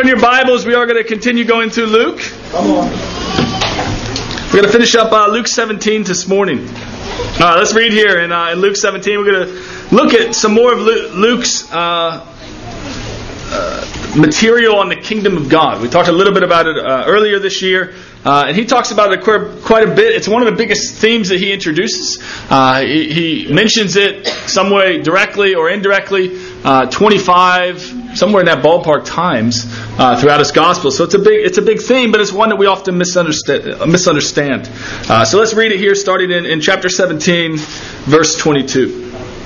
your Bibles, we are going to continue going through Luke. Come on. We're going to finish up Luke 17 this morning. Let's read here in Luke 17. We're going to look at some more of Luke's material on the kingdom of God. We talked a little bit about it earlier this year. And he talks about it quite a bit. It's one of the biggest themes that he introduces. He mentions it some way directly or indirectly, 25, somewhere in that ballpark times throughout his gospel. So it's a big theme, but it's one that we often misunderstand. So let's read it here, starting in chapter 17, verse 22.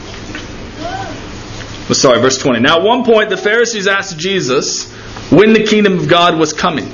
Verse 20. Now at one point the Pharisees asked Jesus when the kingdom of God was coming.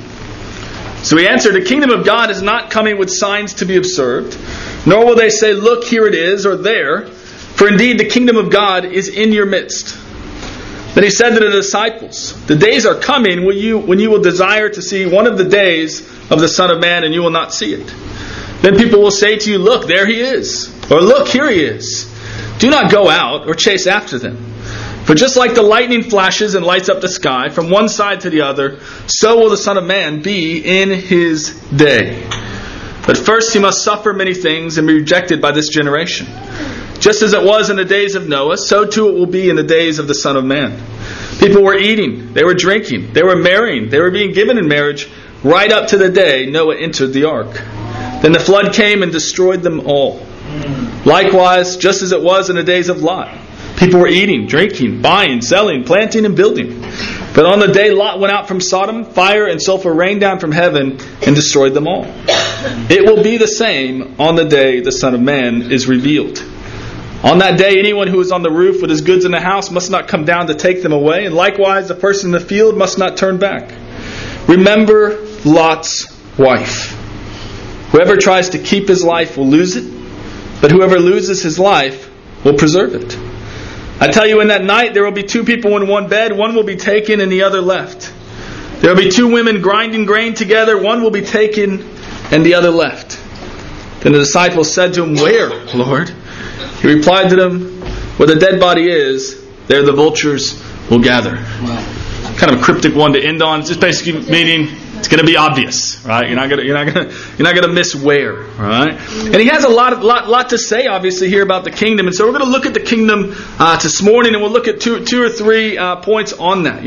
So he answered, the kingdom of God is not coming with signs to be observed, nor will they say, look, here it is, or there, for indeed the kingdom of God is in your midst. Then he said to the disciples, the days are coming when you will desire to see one of the days of the Son of Man, and you will not see it. Then people will say to you, look, there he is, or look, here he is. Do not go out or chase after them. For just like the lightning flashes and lights up the sky from one side to the other, so will the Son of Man be in his day. But first he must suffer many things and be rejected by this generation. Just as it was in the days of Noah, so too it will be in the days of the Son of Man. People were eating, they were drinking, they were marrying, they were being given in marriage, right up to the day Noah entered the ark. Then the flood came and destroyed them all. Likewise, just as it was in the days of Lot. People were eating, drinking, buying, selling, planting, and building. But on the day Lot went out from Sodom, fire and sulfur rained down from heaven and destroyed them all. It will be the same on the day the Son of Man is revealed. On that day, anyone who is on the roof with his goods in the house must not come down to take them away, and likewise the person in the field must not turn back. Remember Lot's wife. Whoever tries to keep his life will lose it, but whoever loses his life will preserve it. I tell you, in that night there will be two people in one bed, one will be taken and the other left. There will be two women grinding grain together, one will be taken and the other left. Then the disciples said to him, where, Lord? He replied to them, where the dead body is, there the vultures will gather. Wow. Kind of a cryptic one to end on. It's just basically meaning it's going to be obvious, right? You're not going to miss where, right? And he has a lot to say, obviously, here about the kingdom. And so we're going to look at the kingdom this morning, and we'll look at two or three points on that.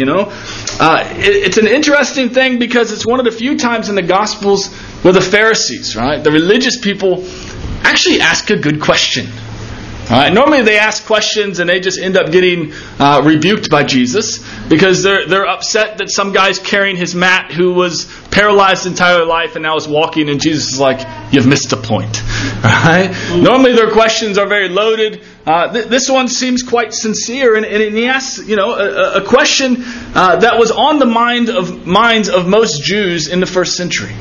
It's an interesting thing because it's one of the few times in the Gospels where the Pharisees, right, the religious people, actually ask a good question. Normally they ask questions and they just end up getting rebuked by Jesus because they're upset that some guy's carrying his mat who was paralyzed his entire life and now is walking, and Jesus is like, you've missed the point. Right? Normally their questions are very loaded. This one seems quite sincere, and he asks a question that was on the minds of most Jews in the first century.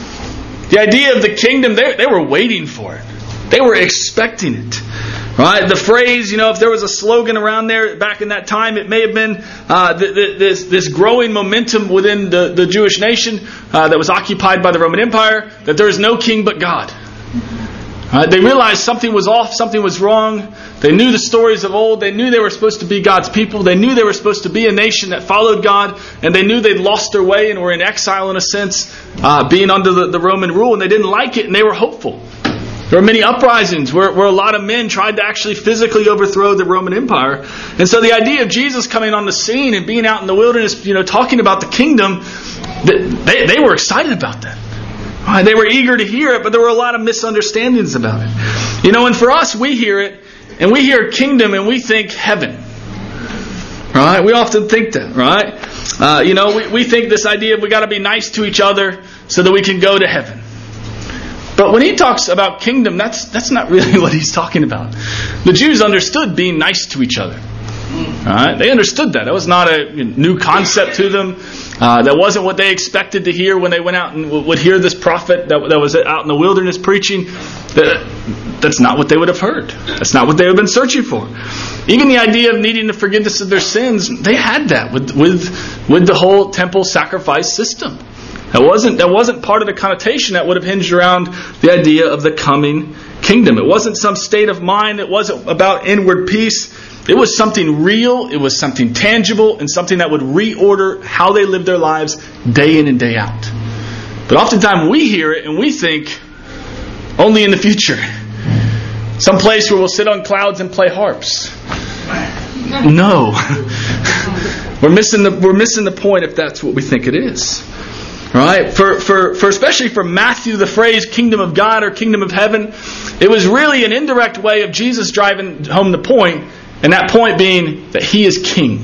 The idea of the kingdom, they were waiting for it. They were expecting it. Right? The phrase, if there was a slogan around there back in that time, it may have been this growing momentum within the Jewish nation that was occupied by the Roman Empire, that there is no king but God. Right? They realized something was off, something was wrong. They knew the stories of old. They knew they were supposed to be God's people. They knew they were supposed to be a nation that followed God, and they knew they'd lost their way and were in exile in a sense, being under the Roman rule, and they didn't like it, and they were hopeful. There were many uprisings where a lot of men tried to actually physically overthrow the Roman Empire. And so the idea of Jesus coming on the scene and being out in the wilderness, talking about the kingdom, they were excited about that. They were eager to hear it, but there were a lot of misunderstandings about it. And for us, we hear it, and we hear kingdom, and we think heaven. Right? We often think that, right? We think this idea of we got to be nice to each other so that we can go to heaven. But when he talks about kingdom, that's not really what he's talking about. The Jews understood being nice to each other. Right? They understood that. That was not a new concept to them. That wasn't what they expected to hear when they went out and would hear this prophet that was out in the wilderness preaching. That's not what they would have heard. That's not what they would have been searching for. Even the idea of needing the forgiveness of their sins, they had that with the whole temple sacrifice system. That wasn't part of the connotation that would have hinged around the idea of the coming kingdom. It wasn't some state of mind. It wasn't about inward peace. It was something real, it was something tangible, and something that would reorder how they lived their lives day in and day out. But oftentimes we hear it and we think only in the future. Some place where we'll sit on clouds and play harps. No. We're missing the point if that's what we think it is. All right? For especially for Matthew, the phrase kingdom of God or kingdom of heaven, it was really an indirect way of Jesus driving home the point, and that point being that He is king.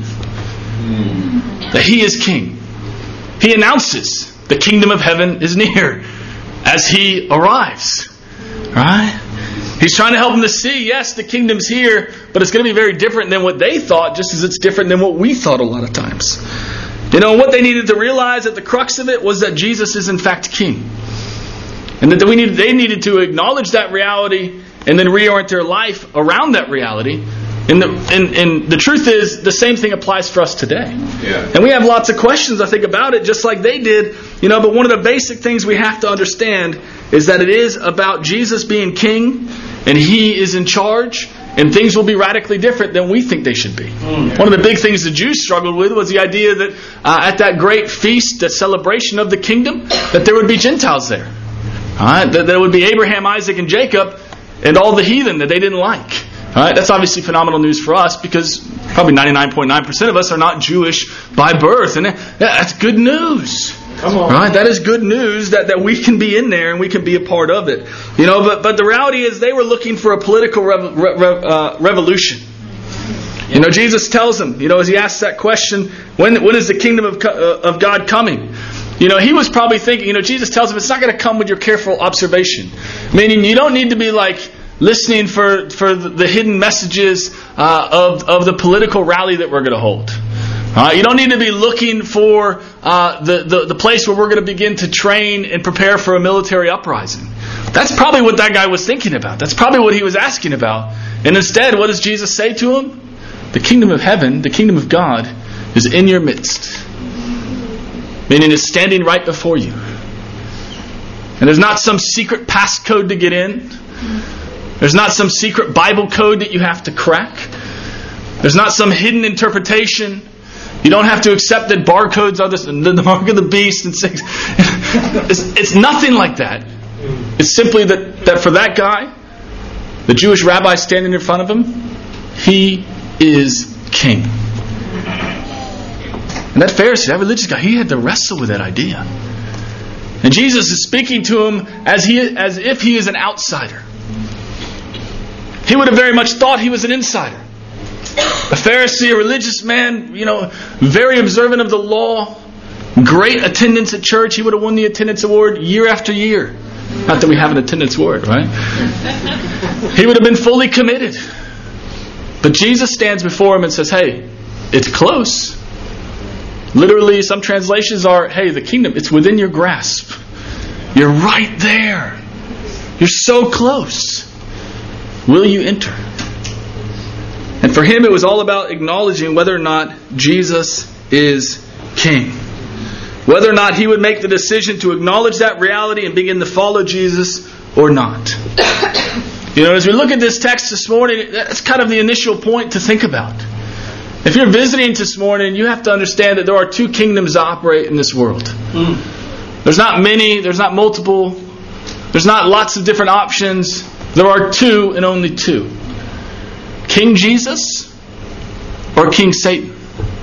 That He is king. He announces the kingdom of heaven is near as He arrives. Right? He's trying to help them to see, yes, the kingdom's here, but it's going to be very different than what they thought, just as it's different than what we thought a lot of times. You know, what they needed to realize at the crux of it was that Jesus is in fact king. And that they needed to acknowledge that reality and then reorient their life around that reality. And the truth is, the same thing applies for us today. Yeah. And we have lots of questions, I think, about it, just like they did. You know, but one of the basic things we have to understand is that it is about Jesus being king, and He is in charge, and things will be radically different than we think they should be. One of the big things the Jews struggled with was the idea that at that great feast, that celebration of the kingdom, that there would be Gentiles there. That there would be Abraham, Isaac, and Jacob, and all the heathen that they didn't like. Alright, that's obviously phenomenal news for us because probably 99.9% of us are not Jewish by birth, and that's good news. Right? That is good news that we can be in there and we can be a part of it. You know, but the reality is they were looking for a political revolution. You know, Jesus tells them, you know, as He asks that question, when is the kingdom of God coming? You know, He was probably thinking, you know, Jesus tells them it's not going to come with your careful observation. Meaning you don't need to be like listening for the hidden messages of the political rally that we're going to hold. You don't need to be looking for the place where we're going to begin to train and prepare for a military uprising. That's probably what that guy was thinking about. That's probably what he was asking about. And instead, what does Jesus say to him? The kingdom of heaven, the kingdom of God, is in your midst. Meaning it's standing right before you. And there's not some secret passcode to get in. There's not some secret Bible code that you have to crack. There's not some hidden interpretation. You don't have to accept that barcodes are the mark of the beast. And it's nothing like that. It's simply that for that guy, the Jewish rabbi standing in front of him, he is king. And that Pharisee, that religious guy, he had to wrestle with that idea. And Jesus is speaking to him as if he is an outsider. He would have very much thought he was an insider. A Pharisee, a religious man, you know, very observant of the law, great attendance at church. He would have won the attendance award year after year. Not that we have an attendance award, right? He would have been fully committed. But Jesus stands before him and says, hey, it's close. Literally, some translations are, hey, the kingdom, it's within your grasp. You're right there. You're so close. Will you enter? And for him, it was all about acknowledging whether or not Jesus is king. Whether or not he would make the decision to acknowledge that reality and begin to follow Jesus or not. You know, as we look at this text this morning, that's kind of the initial point to think about. If you're visiting this morning, you have to understand that there are two kingdoms that operate in this world. There's not many, there's not multiple, there's not lots of different options. There are two and only two. King Jesus or King Satan.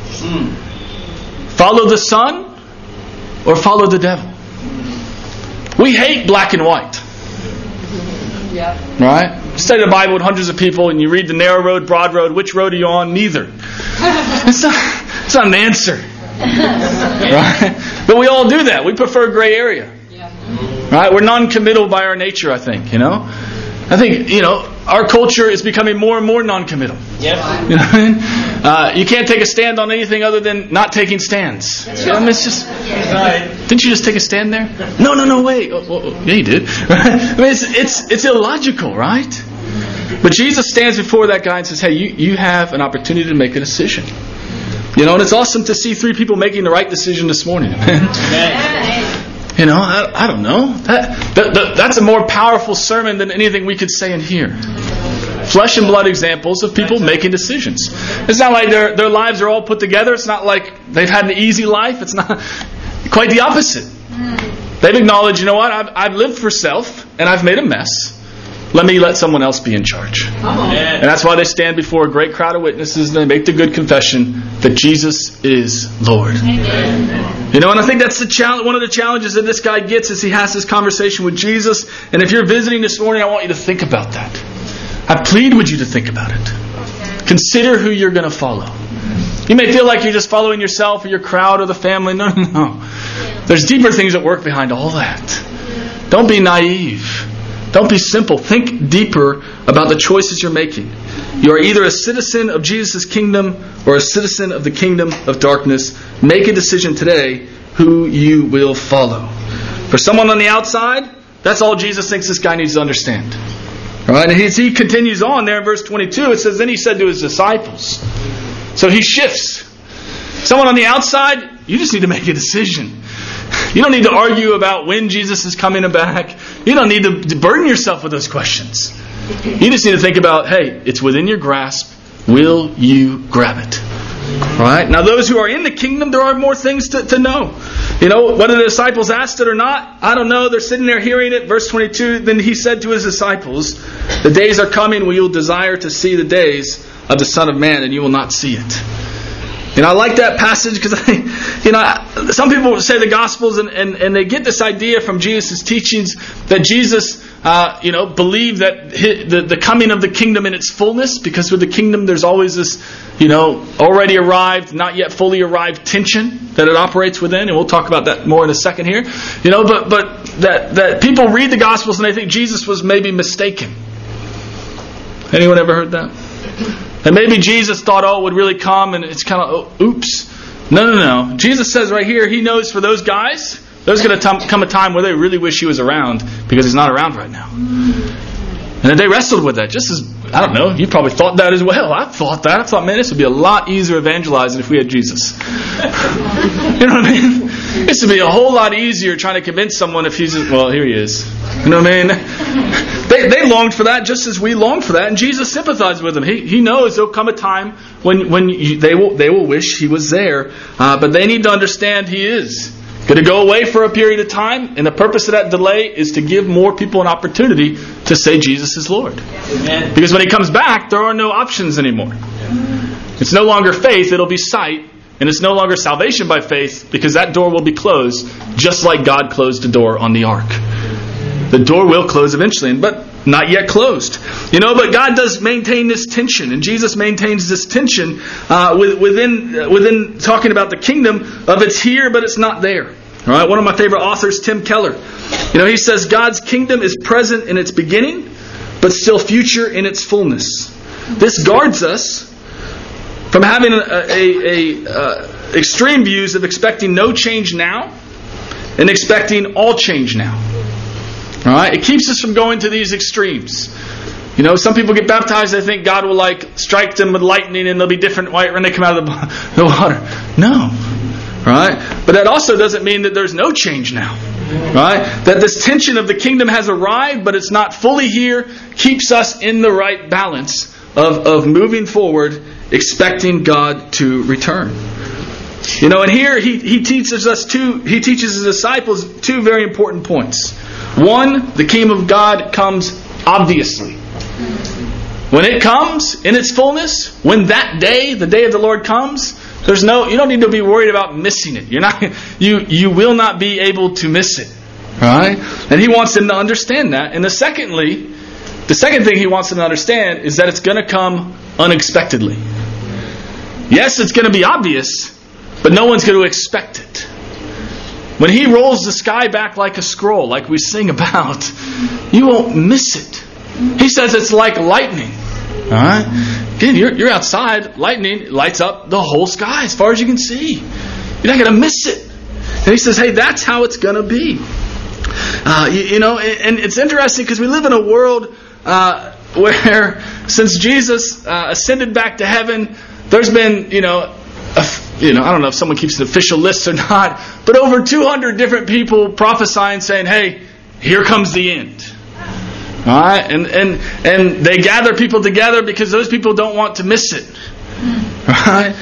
Follow the Son or follow the devil. We hate black and white. Yeah. Right? You study the Bible with hundreds of people and you read the narrow road, broad road. Which road are you on? Neither. It's not an answer. Right? But we all do that. We prefer gray area. Right? We're non-committal by our nature, I think. You know? I think, you know, our culture is becoming more and more non-committal. Yep. You know what I mean? You can't take a stand on anything other than not taking stands. Right. I mean, it's just, didn't you just take a stand there? No, wait. Yeah, you did. I mean, it's illogical, right? But Jesus stands before that guy and says, hey, you have an opportunity to make a decision. You know, and it's awesome to see three people making the right decision this morning. You know, I don't know. That's a more powerful sermon than anything we could say in here. Flesh and blood examples of people making decisions. It's not like their lives are all put together. It's not like they've had an easy life. It's not quite the opposite. They've acknowledged, you know what, I've lived for self and I've made a mess. Let me let someone else be in charge. And that's why they stand before a great crowd of witnesses and they make the good confession that Jesus is Lord. Amen. You know, and I think that's one of the challenges that this guy gets as he has this conversation with Jesus. And if you're visiting this morning, I want you to think about that. I plead with you to think about it. Consider who you're going to follow. You may feel like you're just following yourself or your crowd or the family. No. There's deeper things at work behind all that. Don't be naive. Don't be simple. Think deeper about the choices you're making. You are either a citizen of Jesus' kingdom or a citizen of the kingdom of darkness. Make a decision today who you will follow. For someone on the outside, that's all Jesus thinks this guy needs to understand. All right? And he continues on there in verse 22. It says, then he said to his disciples. So he shifts. Someone on the outside, you just need to make a decision. You don't need to argue about when Jesus is coming back. You don't need to burden yourself with those questions. You just need to think about, hey, it's within your grasp. Will you grab it? All right? Now, those who are in the kingdom, there are more things to know. You know, whether the disciples asked it or not, I don't know. They're sitting there hearing it. Verse 22, then he said to his disciples, the days are coming when you will desire to see the days of the Son of Man, and you will not see it. You know, I like that passage because some people say the Gospels and they get this idea from Jesus' teachings that Jesus, believed that the coming of the kingdom in its fullness, because with the kingdom there's always this, already arrived, not yet fully arrived tension that it operates within, and we'll talk about that more in a second here. But that people read the Gospels and they think Jesus was maybe mistaken. Anyone ever heard that? And maybe Jesus thought, it would really come, and it's kind of, oops. No. Jesus says right here, he knows for those guys, there's going to come a time where they really wish he was around because he's not around right now. And they wrestled with that. Just as, I don't know, you probably thought that as well. I thought that. I thought, man, this would be a lot easier evangelizing if we had Jesus. You know what I mean? This would be a whole lot easier trying to convince someone if he's, here he is. You know what I mean? They longed for that just as we long for that, and Jesus sympathized with them. He knows there'll come a time when they will wish he was there, but they need to understand he is going to go away for a period of time, and the purpose of that delay is to give more people an opportunity to say Jesus is Lord. Amen. Because when he comes back, there are no options anymore. It's no longer faith, it'll be sight, and it's no longer salvation by faith, because that door will be closed, just like God closed the door on the ark. The door will close eventually, but not yet closed. But God does maintain this tension, and Jesus maintains this tension within talking about the kingdom of it's here, but it's not there. All right, one of my favorite authors, Tim Keller, he says God's kingdom is present in its beginning, but still future in its fullness. This guards us from having extreme views of expecting no change now and expecting all change now. All right, it keeps us from going to these extremes. Some people get baptized, they think God will strike them with lightning and they'll be different when they come out of the water. No. Right? But that also doesn't mean that there's no change now. Right? That this tension of the kingdom has arrived, but it's not fully here, keeps us in the right balance of moving forward, expecting God to return. And here he teaches his disciples two very important points. One, the kingdom of God comes obviously. When it comes in its fullness, when that day, the day of the Lord comes, you don't need to be worried about missing it. You will not be able to miss it. Right? And he wants them to understand that. And the second thing he wants them to understand is that it's going to come unexpectedly. Yes, it's going to be obvious, but no one's going to expect it. When he rolls the sky back like a scroll, like we sing about, you won't miss it. He says it's like lightning. All right? Again, you're outside, lightning lights up the whole sky as far as you can see. You're not going to miss it. And he says, hey, that's how it's going to be. And it's interesting because we live in a world where since Jesus ascended back to heaven, there's been, I don't know if someone keeps an official list or not, but over 200 different people prophesying saying, hey, here comes the end. All right, and they gather people together because those people don't want to miss it. Right?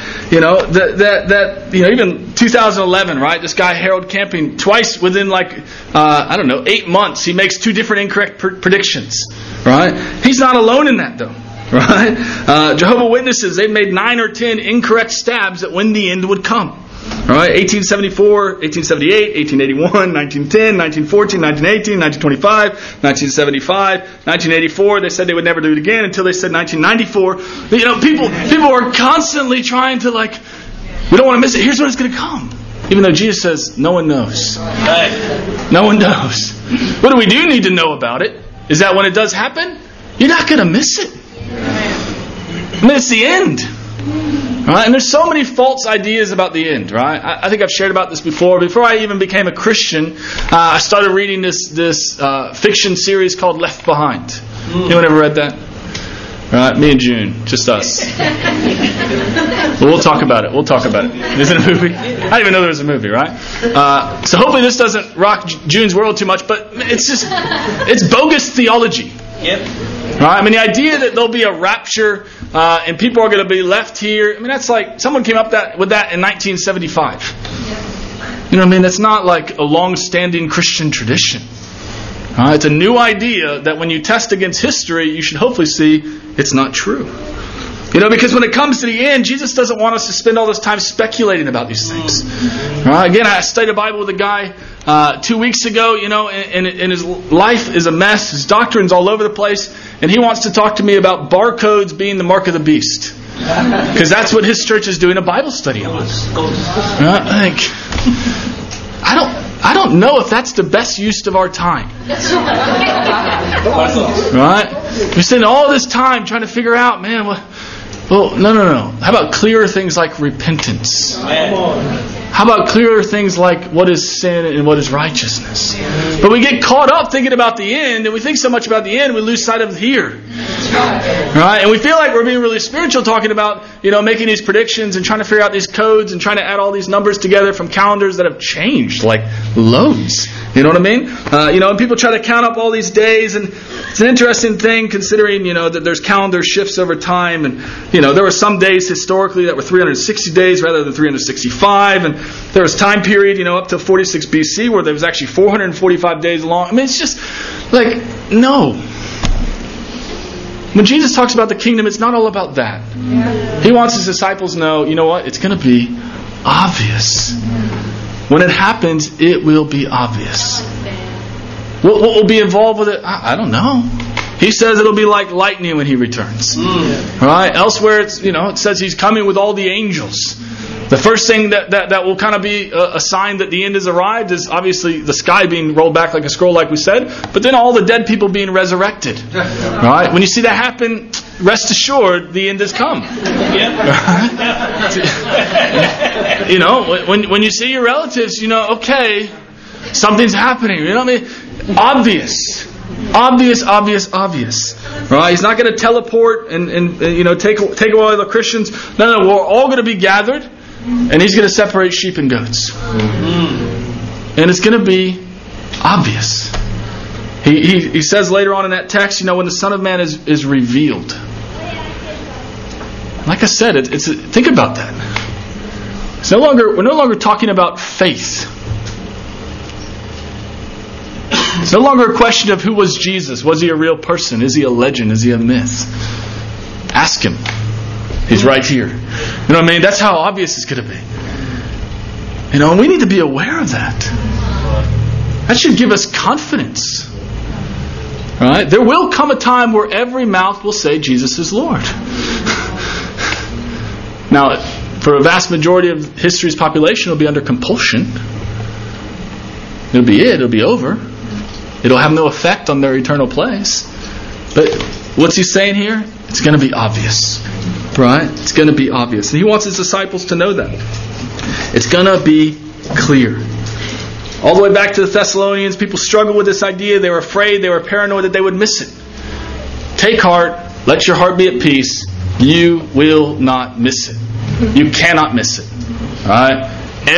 Even 2011, right? This guy Harold Camping, twice within 8 months, he makes 2 different incorrect predictions. Right? He's not alone in that though. Right? Jehovah's Witnesses, they've made 9 or 10 incorrect stabs at when the end would come. Right? 1874, 1878, 1881, 1910, 1914, 1918, 1925, 1975, 1984. They said they would never do it again until they said 1994. People are constantly trying to we don't want to miss it. Here's when it's going to come. Even though Jesus says, no one knows. No one knows. What do we need to know about it is that when it does happen, you're not going to miss it. It's the end. Right? And there's so many false ideas about the end, right? I think I've shared about this before. Before I even became a Christian, I started reading this fiction series called Left Behind. Anyone ever read that? Right? Me and June. Just us. Well, we'll talk about it. Is it a movie? I didn't even know there was a movie, right? So hopefully this doesn't rock June's world too much, but it's bogus theology. Yep. Right? The idea that there'll be a rapture and people are going to be left here. That's like someone came up with that in 1975. You know what I mean? That's not like a long-standing Christian tradition. It's a new idea that when you test against history, you should hopefully see it's not true. Because when it comes to the end, Jesus doesn't want us to spend all this time speculating about these things. Again, I studied the Bible with a guy 2 weeks ago, and his life is a mess. His doctrine's all over the place. And he wants to talk to me about barcodes being the mark of the beast. Because that's what his church is doing a Bible study on. I don't know if that's the best use of our time. Right? We spend all this time trying to figure out, no. How about clearer things like repentance? How about clearer things like what is sin and what is righteousness? But we get caught up thinking about the end, and we think so much about the end, we lose sight of here. Right? And we feel like we're being really spiritual talking about, making these predictions and trying to figure out these codes and trying to add all these numbers together from calendars that have changed like loads. You know what I mean? And people try to count up all these days, and it's an interesting thing considering, that there's calendar shifts over time, and, there were some days historically that were 360 days rather than 365, and there was time period, up to 46 BC where there was actually 445 days long. It's just no. When Jesus talks about the kingdom, it's not all about that. Yeah. He wants his disciples to know, you know what? It's going to be obvious. When it happens, it will be obvious. What will be involved with it? I don't know. He says it'll be like lightning when he returns. Right? Elsewhere, it says he's coming with all the angels. The first thing that will kind of be a sign that the end has arrived is obviously the sky being rolled back like a scroll, like we said, but then all the dead people being resurrected. Right? When you see that happen, rest assured the end has come. Right? When you see your relatives, okay, something's happening. You know what I mean? Obvious. Right? He's not going to teleport and take away the Christians. No, we're all going to be gathered. And he's going to separate sheep and goats. And it's going to be obvious. He says later on in that text, when the Son of Man is revealed. Like I said, think about that. We're no longer talking about faith. It's no longer a question of who was Jesus. Was he a real person? Is he a legend? Is he a myth? Ask him. He's right here. You know what I mean? That's how obvious it's going to be. And we need to be aware of that. That should give us confidence. Right? There will come a time where every mouth will say Jesus is Lord. Now, for a vast majority of history's population, it'll be under compulsion. It'll be it. It'll be over. It'll have no effect on their eternal place. But what's he saying here? It's going to be obvious. Right? It's going to be obvious. And he wants his disciples to know that. It's going to be clear. All the way back to the Thessalonians, people struggled with this idea. They were afraid. They were paranoid that they would miss it. Take heart. Let your heart be at peace. You will not miss it. You cannot miss it. All right?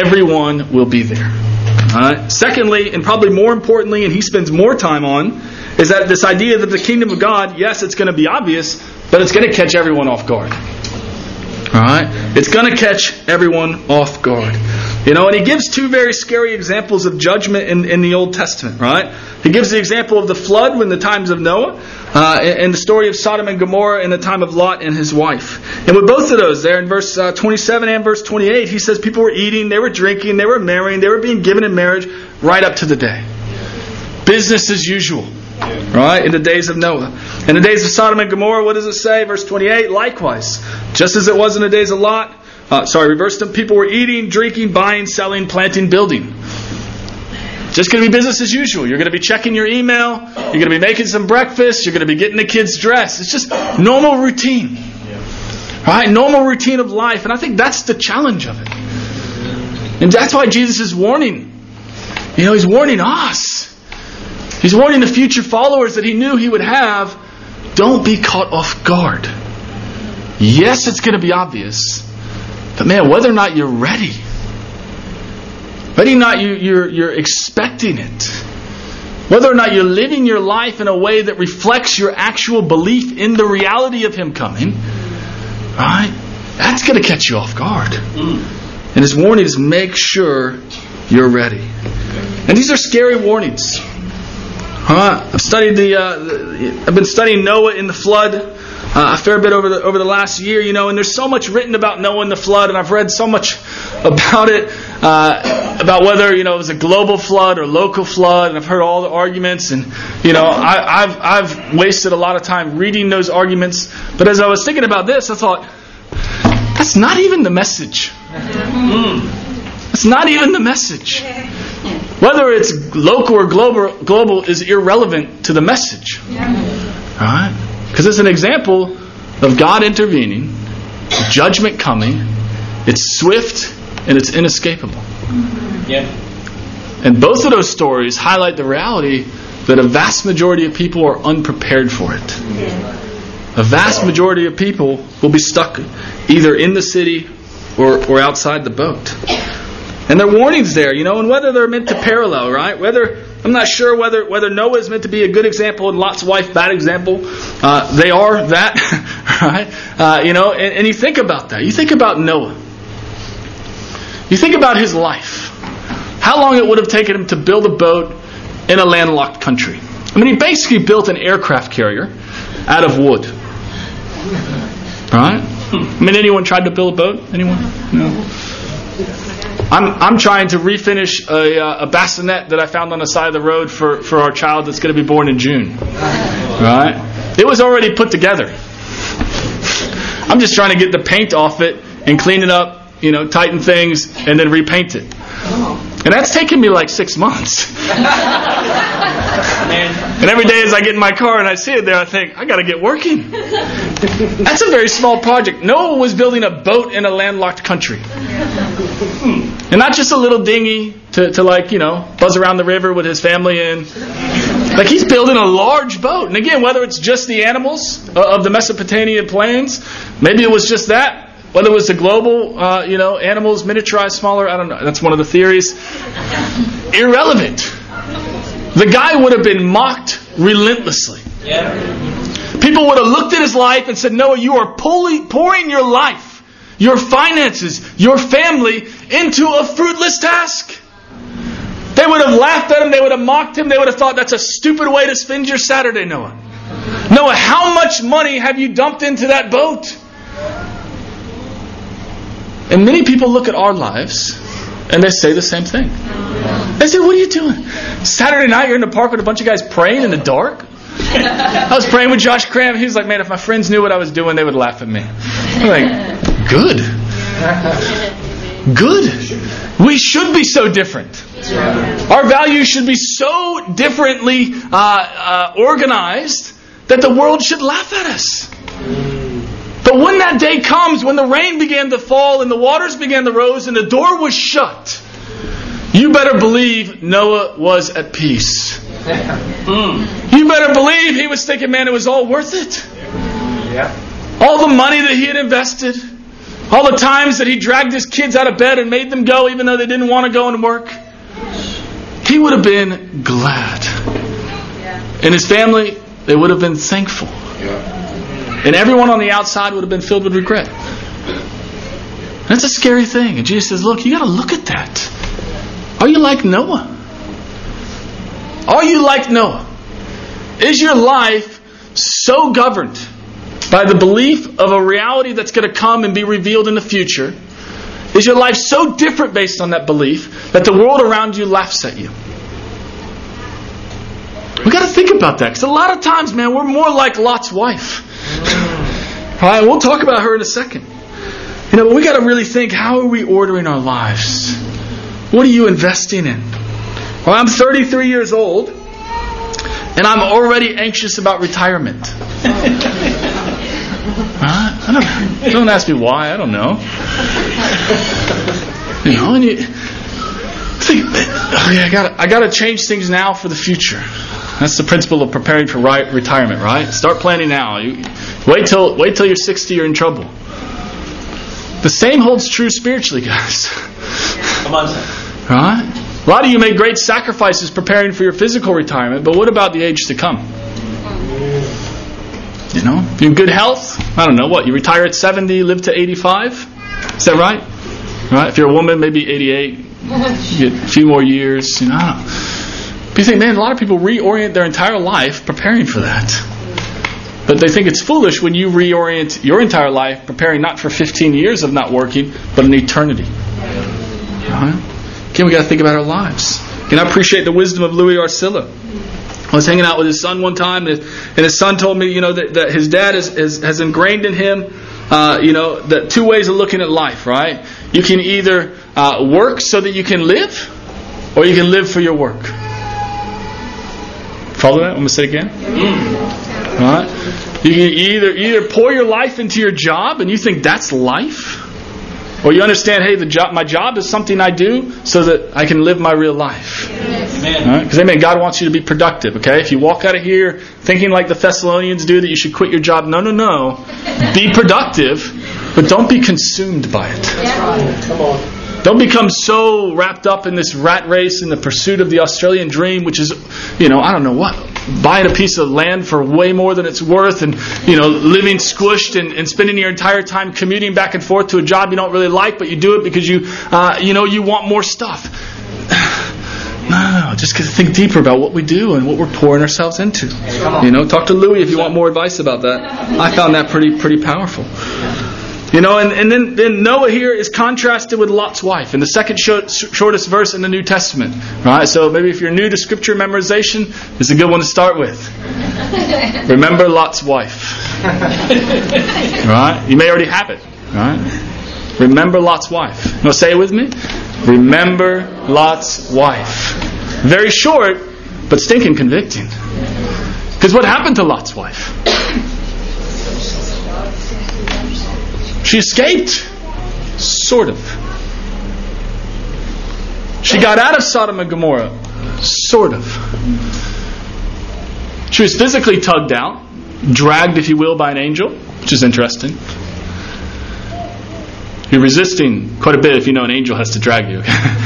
Everyone will be there. All right? Secondly, and probably more importantly, and he spends more time on, is that this idea that the kingdom of God, yes, it's going to be obvious, but it's going to catch everyone off guard. Alright? It's going to catch everyone off guard. And he gives two very scary examples of judgment in the Old Testament, right? He gives the example of the flood in the times of Noah, and the story of Sodom and Gomorrah in the time of Lot and his wife. And with both of those, there in verse 27 and verse 28, he says people were eating, they were drinking, they were marrying, they were being given in marriage right up to the day. Business as usual. Right? In the days of Noah. In the days of Sodom and Gomorrah, what does it say? Verse 28, likewise. Just as it was in the days of Lot, reverse them. People were eating, drinking, buying, selling, planting, building. Just going to be business as usual. You're going to be checking your email. You're going to be making some breakfast. You're going to be getting the kids dressed. It's just normal routine. Right? Normal routine of life. And I think that's the challenge of it. And that's why Jesus is warning. He's warning us. He's warning the future followers that he knew he would have. Don't be caught off guard. Yes, it's going to be obvious. But man, whether or not you're ready, whether or not you're expecting it, whether or not you're living your life in a way that reflects your actual belief in the reality of him coming, right? That's going to catch you off guard. And his warning is make sure you're ready. And these are scary warnings. I've been studying Noah in the flood a fair bit over the last year, and there's so much written about Noah and the flood, and I've read so much about it, about whether it was a global flood or local flood, and I've heard all the arguments, and I've wasted a lot of time reading those arguments. But as I was thinking about this, I thought, that's not even the message. It's not even the message. Whether it's local or global is irrelevant to the message. Alright? Because it's an example of God intervening, judgment coming, it's swift and it's inescapable. And both of those stories highlight the reality that a vast majority of people are unprepared for it. A vast majority of people will be stuck either in the city or outside the boat. And there are warnings there, and whether they're meant to parallel, right? I'm not sure whether Noah is meant to be a good example and Lot's wife bad example. They are that, right? And you think about that. You think about Noah. You think about his life. How long it would have taken him to build a boat in a landlocked country. I mean, he basically built an aircraft carrier out of wood. Right? I mean, anyone tried to build a boat? Anyone? No. I'm trying to refinish a bassinet that I found on the side of the road for our child that's going to be born in June. Right? It was already put together. I'm just trying to get the paint off it and clean it up, tighten things, and then repaint it. And that's taken me like 6 months. And every day as I get in my car and I see it there, I think, I got to get working. That's a very small project. Noah was building a boat in a landlocked country. And not just a little dinghy to buzz around the river with his family in. Like, he's building a large boat. And again, whether it's just the animals of the Mesopotamian plains, maybe it was just that. Whether it was the global, animals, miniaturized, smaller, I don't know. That's one of the theories. Irrelevant. The guy would have been mocked relentlessly. Yeah. People would have looked at his life and said, Noah, you are pouring your life, your finances, your family into a fruitless task. They would have laughed at him. They would have mocked him. They would have thought that's a stupid way to spend your Saturday, Noah. Noah, how much money have you dumped into that boat? And many people look at our lives and they say the same thing. They say, what are you doing? Saturday night you're in the park with a bunch of guys praying in the dark? I was praying with Josh Cram. He was like, man, if my friends knew what I was doing, they would laugh at me. I'm like, good. Good. We should be so different. Our values should be so differently organized that the world should laugh at us. But when that day comes, when the rain began to fall and the waters began to rise and the door was shut, you better believe Noah was at peace. You better believe he was thinking, man, it was all worth it. All the money that he had invested, all the times that he dragged his kids out of bed and made them go even though they didn't want to go and work. He would have been glad. And his family, they would have been thankful. And everyone on the outside would have been filled with regret. That's a scary thing. And Jesus says, look, you got to look at that. Are you like Noah? Are you like Noah? Is your life so governed by the belief of a reality that's going to come and be revealed in the future? Is your life so different based on that belief that the world around you laughs at you? We've got to think about that. Because a lot of times, man, we're more like Lot's wife. All right, we'll talk about her in a second. But we got to really think, how are we ordering our lives? What are you investing in? Well, I'm 33 years old, and I'm already anxious about retirement. Don't ask me why. I don't know. And you think, I got to change things now for the future. That's the principle of preparing for retirement, right? Start planning now. Wait till you're 60, you're in trouble. The same holds true spiritually, guys. Come on. Right? A lot of you made great sacrifices preparing for your physical retirement, but what about the age to come? If you're in good health, I don't know, what? You retire at 70, live to 85? Is that right? Right? If you're a woman, maybe 88. You get a few more years. I don't know. But you think, man, a lot of people reorient their entire life preparing for that. But they think it's foolish when you reorient your entire life preparing not for 15 years of not working, but an eternity. Right? Again, we got to think about our lives. And I appreciate the wisdom of Louis Arcilla. I was hanging out with his son one time, and his son told me, that his dad has ingrained in him, the two ways of looking at life, right? You can either work so that you can live, or you can live for your work. Follow that? I'm going to say it again. Right? You can either pour your life into your job, and you think that's life, or you understand, hey, my job is something I do so that I can live my real life. Because right? God wants you to be productive. Okay, if you walk out of here thinking like the Thessalonians do that you should quit your job, no. Be productive, but don't be consumed by it. Come on. Don't become so wrapped up in this rat race in the pursuit of the Australian dream, which is, I don't know what, buying a piece of land for way more than it's worth, and living squished and spending your entire time commuting back and forth to a job you don't really like, but you do it because you want more stuff. No, just think deeper about what we do and what we're pouring ourselves into. Talk to Louis if you want more advice about that. I found that pretty powerful. And then Noah here is contrasted with Lot's wife in the second shortest verse in the New Testament. Right? So maybe if you're new to scripture memorization, this is a good one to start with. Remember Lot's wife. Right? You may already have it. Right? Remember Lot's wife. Say it with me. Remember Lot's wife. Very short, but stinking convicting. Because what happened to Lot's wife? She escaped. Sort of. She got out of Sodom and Gomorrah. Sort of. She was physically tugged out, dragged, if you will, by an angel, which is interesting. You're resisting quite a bit if you know an angel has to drag you.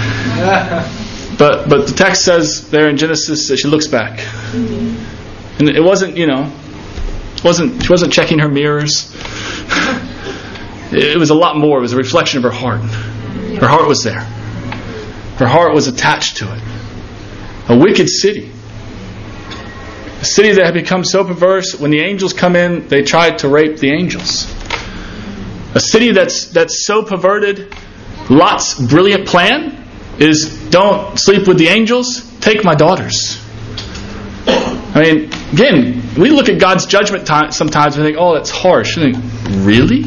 But the text says there in Genesis that she looks back. And it wasn't, she wasn't checking her mirrors. It was a lot more. It was a reflection of her heart. Her heart was there. Her heart was attached to it. A wicked city. A city that had become so perverse, when the angels come in, they tried to rape the angels. A city that's so perverted, Lot's brilliant plan is, don't sleep with the angels, take my daughters. Again, we look at God's judgment sometimes and think, oh, that's harsh. And think, really?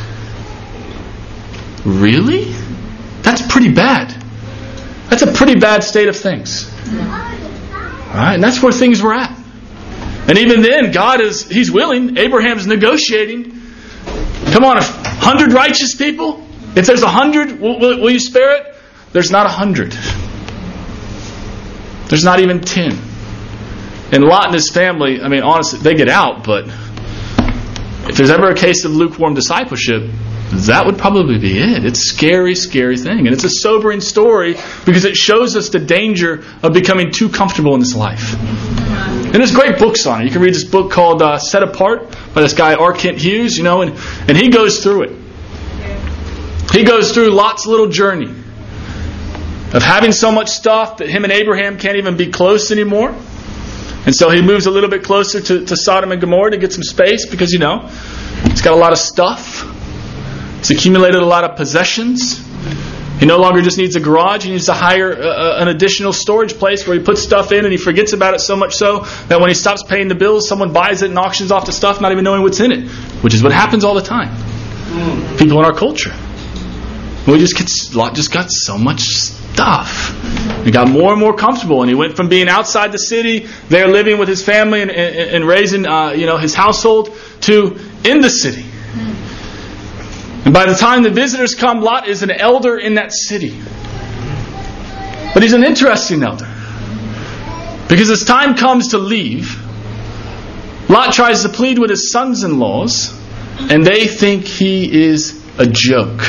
Really? That's pretty bad. That's a pretty bad state of things. Alright, and that's where things were at. And even then, He's willing. Abraham's negotiating. Come on, 100 righteous people? If there's 100, will you spare it? There's not 100. There's not even 10. And Lot and his family, honestly, they get out, but if there's ever a case of lukewarm discipleship, that would probably be it. It's a scary, scary thing. And it's a sobering story because it shows us the danger of becoming too comfortable in this life. And there's great books on it. You can read this book called Set Apart by this guy R. Kent Hughes, and he goes through it. He goes through Lot's little journey of having so much stuff that him and Abraham can't even be close anymore. And so he moves a little bit closer to Sodom and Gomorrah to get some space because, he's got a lot of stuff. He's accumulated a lot of possessions. He no longer just needs a garage. He needs to hire an additional storage place where he puts stuff in, and he forgets about it so much so that when he stops paying the bills, someone buys it and auctions off the stuff not even knowing what's in it, which is what happens all the time. People in our culture. Lot just got so much stuff. He got more and more comfortable, and he went from being outside the city, there living with his family and raising his household, to in the city. And by the time the visitors come, Lot is an elder in that city. But he's an interesting elder. Because as time comes to leave, Lot tries to plead with his sons-in-laws, and they think he is a joke.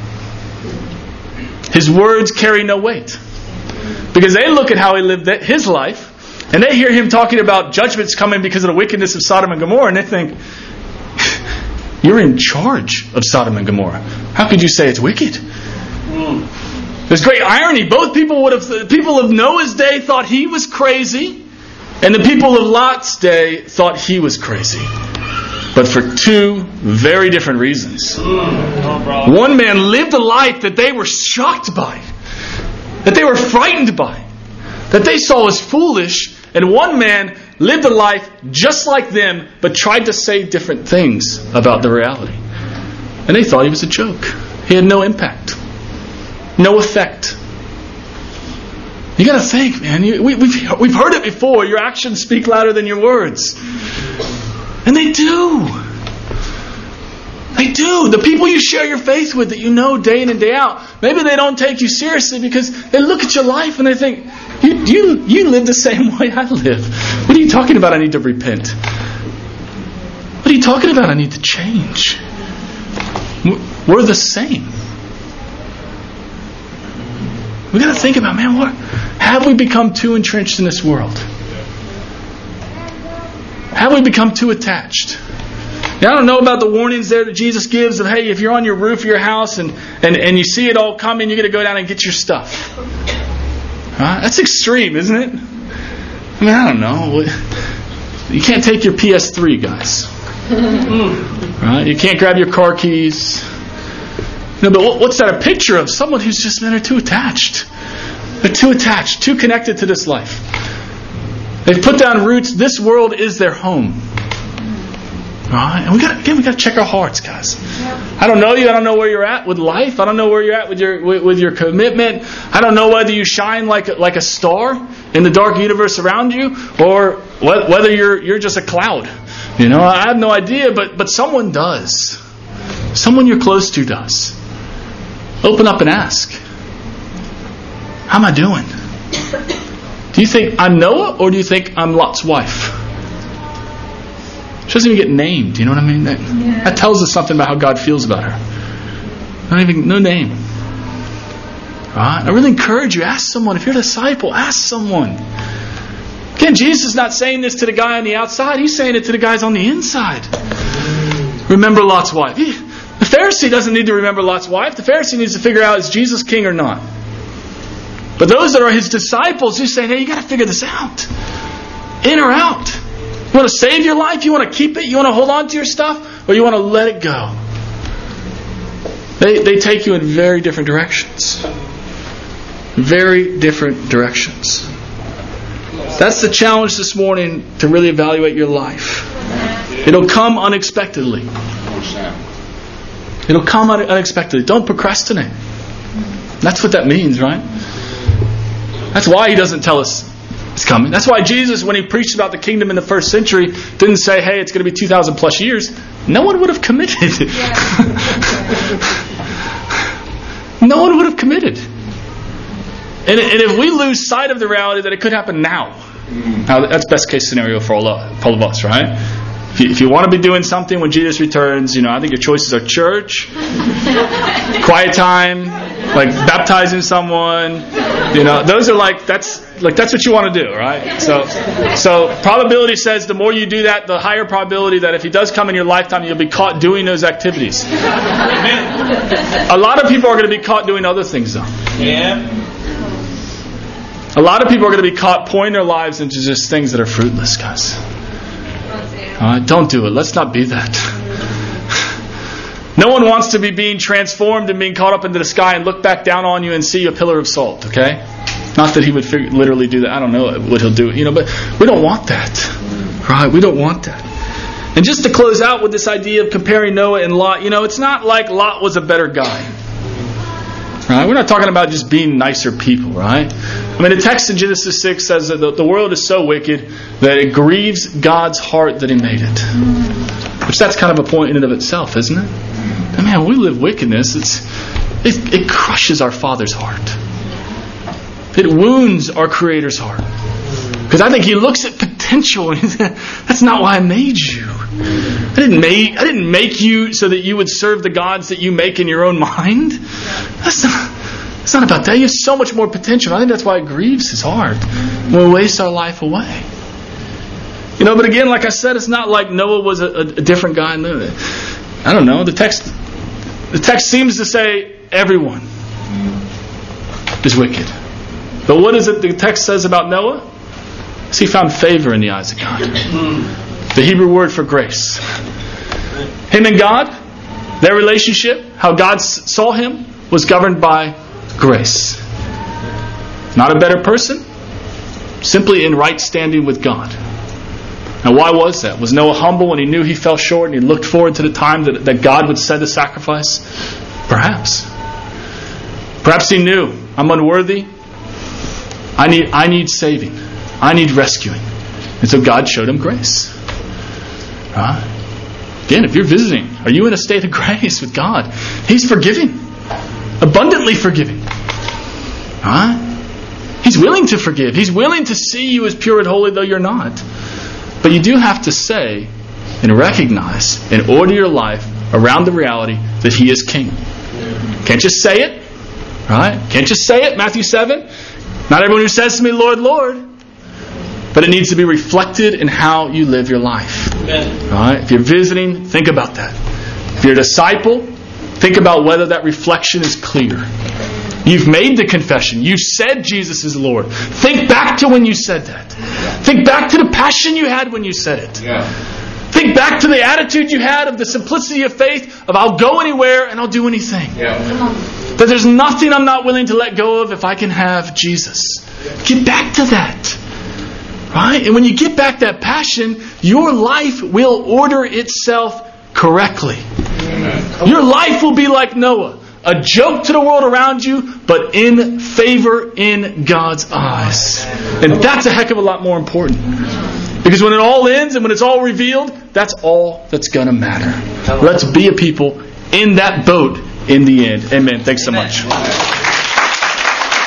His words carry no weight. Because they look at how he lived his life, and they hear him talking about judgments coming because of the wickedness of Sodom and Gomorrah, and they think, you're in charge of Sodom and Gomorrah. How could you say it's wicked? There's great irony. Both people of Noah's day thought he was crazy, and the people of Lot's day thought he was crazy. But for two very different reasons. One man lived a life that they were shocked by, that they were frightened by, that they saw as foolish, and one man lived a life just like them, but tried to say different things about the reality. And they thought he was a joke. He had no impact. No effect. You got to think, man. We've heard it before. Your actions speak louder than your words. And they do. They do. The people you share your faith with that you know day in and day out, maybe they don't take you seriously because they look at your life and they think, you live the same way I live. What are you talking about? I need to repent. What are you talking about? I need to change. We're the same. We got to think about, man, have we become too entrenched in this world? Have we become too attached? Now, I don't know about the warnings there that Jesus gives of, hey, if you're on your roof of your house and you see it all coming, you're going to go down and get your stuff. That's extreme, isn't it? I mean, I don't know. You can't take your PS3, guys. Right? You can't grab your car keys. But what's that a picture of? Someone who's just, man, they're too attached. They're too attached, too connected to this life. They've put down roots. This world is their home. Right? And we got to check our hearts, guys. I don't know you. I don't know where you're at with life. I don't know where you're at with your commitment. I don't know whether you shine like a star in the dark universe around you, or whether you're just a cloud. I have no idea. But someone does. Someone you're close to does. Open up and ask. How am I doing? Do you think I'm Noah, or do you think I'm Lot's wife? She doesn't even get named. You know what I mean? That tells us something about how God feels about her. No name. Right? I really encourage you. Ask someone. If you're a disciple, ask someone. Again, Jesus is not saying this to the guy on the outside. He's saying it to the guys on the inside. Remember Lot's wife. The Pharisee doesn't need to remember Lot's wife. The Pharisee needs to figure out, is Jesus king or not? But those that are his disciples, he's saying, hey, you got to figure this out. In or out. You want to save your life? You want to keep it? You want to hold on to your stuff? Or you want to let it go? They take you in very different directions. Very different directions. That's the challenge this morning, to really evaluate your life. It'll come unexpectedly. It'll come unexpectedly. Don't procrastinate. That's what that means, right? That's why he doesn't tell us it's coming. That's why Jesus, when he preached about the kingdom in the first century, didn't say, hey, it's going to be 2,000 plus years. No one would have committed. No one would have committed. And if we lose sight of the reality that it could happen now, that's best case scenario for all of us, right? If you want to be doing something when Jesus returns, I think your choices are church, quiet time, like baptizing someone. Those are that's what you want to do, right? So probability says the more you do that, the higher probability that if He does come in your lifetime, you'll be caught doing those activities. A lot of people are going to be caught doing other things, though. Yeah. A lot of people are going to be caught pouring their lives into just things that are fruitless, guys. Don't do it. Let's not be that. No one wants to be being transformed and being caught up into the sky and look back down on you and see a pillar of salt, okay? Not that He would literally do that. I don't know what He'll do, but we don't want that. Right? We don't want that. And just to close out with this idea of comparing Noah and Lot, it's not like Lot was a better guy. Right? We're not talking about just being nicer people, right? The text in Genesis 6 says that the world is so wicked that it grieves God's heart that He made it. Which that's kind of a point in and of itself, isn't it? When we live wickedness, it crushes our Father's heart. It wounds our Creator's heart. Because I think He looks at potential and He says, that's not why I made you. I didn't make you so that you would serve the gods that you make in your own mind. It's not about that. You have so much more potential. I think that's why it grieves His heart when we waste our life away. But again, like I said, it's not like Noah was a different guy. I don't know. The text seems to say everyone is wicked. But what is it the text says about Noah? He found favor in the eyes of God. The Hebrew word for grace. Him and God, their relationship, how God saw him, was governed by grace. Not a better person, simply in right standing with God. Now, why was that? Was Noah humble when he knew he fell short and he looked forward to the time that God would send a sacrifice? Perhaps. Perhaps he knew, I'm unworthy. I need saving. I need rescuing. And so God showed him grace. Right? Again, if you're visiting, are you in a state of grace with God? He's forgiving. Abundantly forgiving. Right? He's willing to forgive. He's willing to see you as pure and holy though you're not. But you do have to say and recognize and order your life around the reality that He is King. Can't just say it. Right? Can't just say it. Matthew 7. Not everyone who says to me, Lord, Lord. But it needs to be reflected in how you live your life. Amen. Right? If you're visiting, think about that. If you're a disciple, think about whether that reflection is clear. You've made the confession. You said Jesus is Lord. Think back to when you said that. Think back to the passion you had when you said it. Yeah. Think back to the attitude you had of the simplicity of faith of I'll go anywhere and I'll do anything. Yeah. That there's nothing I'm not willing to let go of if I can have Jesus. Get back to that. Right? And when you get back that passion, your life will order itself correctly. Amen. Your life will be like Noah. A joke to the world around you, but in favor in God's eyes. And that's a heck of a lot more important. Because when it all ends and when it's all revealed, that's all that's going to matter. Let's be a people in that boat in the end. Amen. Thanks so much.